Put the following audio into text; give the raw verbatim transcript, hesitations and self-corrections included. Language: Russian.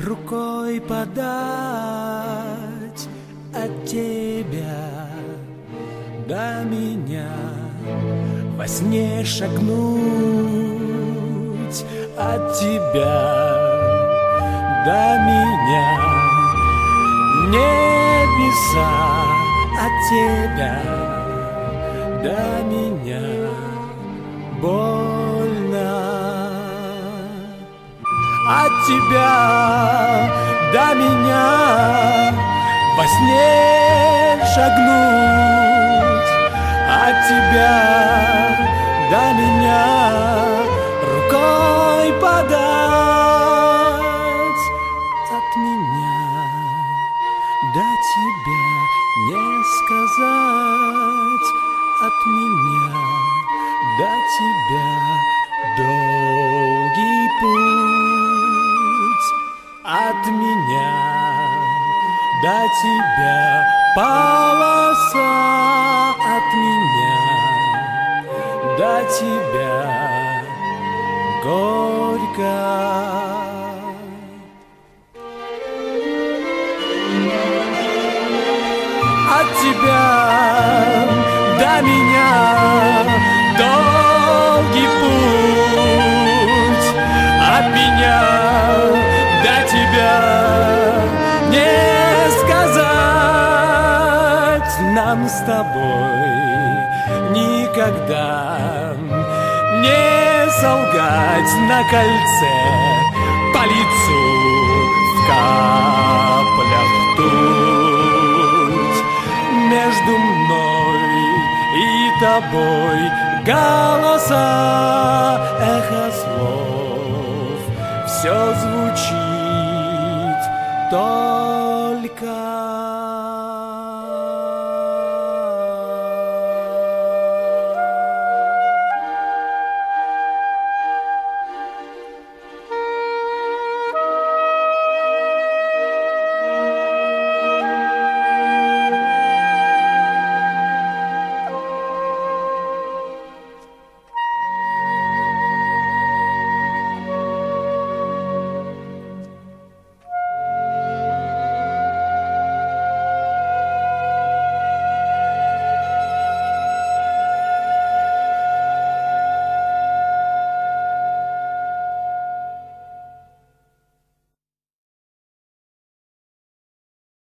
рукой подать от тебя до меня, во сне шагнуть от тебя до меня, небеса от тебя до меня больно. От тебя до меня во сне шагнуть, от тебя до меня рукой подать, от меня до тебя не сказать, от меня до тебя долгий путь, от меня до тебя полоса, от меня до тебя горько. От тебя до меня долгий путь, от меня до тебя не сказать нам с тобой никогда, не солгать на кольце по лицу в каплях ртуть. Между мной и тобой голоса, эхо слов, все звучит только